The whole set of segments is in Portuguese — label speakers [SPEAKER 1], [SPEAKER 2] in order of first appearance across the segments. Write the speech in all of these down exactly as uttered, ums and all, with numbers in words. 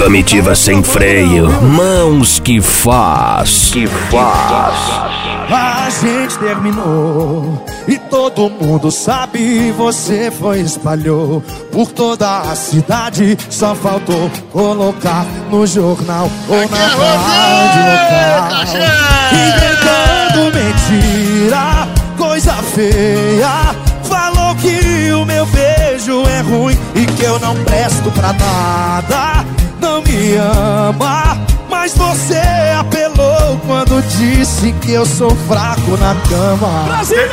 [SPEAKER 1] Comitiva sem freio, mãos que faz, que faz.
[SPEAKER 2] A gente terminou e todo mundo sabe, você foi espalhou por toda a cidade, só faltou colocar no jornal ou na rádio local. Inventando mentira, coisa feia, falou que o meu beijo é ruim e que eu não presto pra nada, não me ama. Mas você apelou quando disse que eu sou fraco na cama.
[SPEAKER 3] Brasil!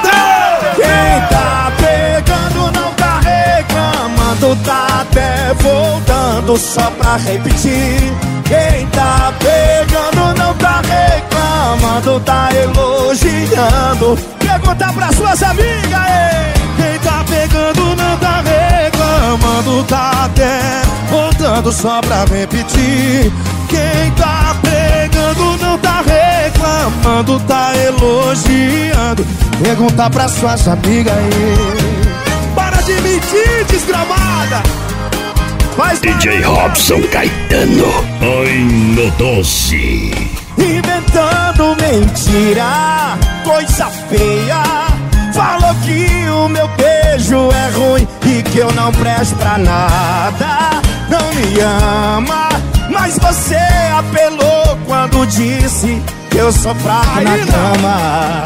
[SPEAKER 2] Quem tá pegando não tá reclamando, tá até voltando só pra repetir. Quem tá pegando não tá reclamando, tá elogiando. Pergunta pra suas amigas, ei. Quem tá pegando não tá reclamando, tá até voltando só pra repetir. Quem tá pegando não tá reclamando, tá elogiando. Pergunta pra suas amigas aí. Para de mentir, desgramada. Faz
[SPEAKER 1] D J Robson Caetano, ai no doce.
[SPEAKER 2] Inventando mentira, coisa feia, falou que o meu beijo é ruim e que eu não presto pra nada, não me ama. Mas você apelou quando disse que eu sou fraco na cama.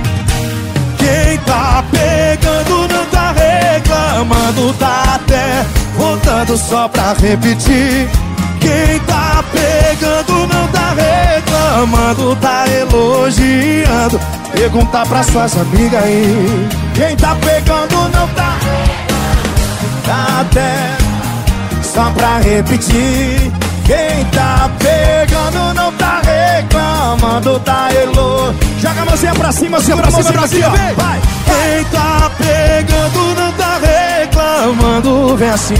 [SPEAKER 2] Quem tá pegando não tá reclamando, tá até voltando só pra repetir. Quem tá pegando não tá reclamando, tá elogiando. Pergunta pra suas amigas aí. Quem tá pegando não tá reclamando, tá até só pra repetir. Quem tá pegando não tá reclamando, tá elo. Joga a mãozinha pra cima, segura a mãozinha pra cima, vem! Vai! Quem tá pegando não tá reclamando, vem assim.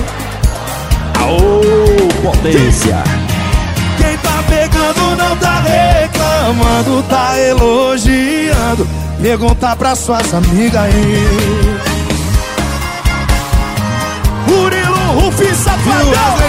[SPEAKER 3] Aô, potência!
[SPEAKER 2] Quem tá pegando não tá reclamando, tá elogiando. Pergunta pra suas amigas aí. Murilo, Rufi, Safadão.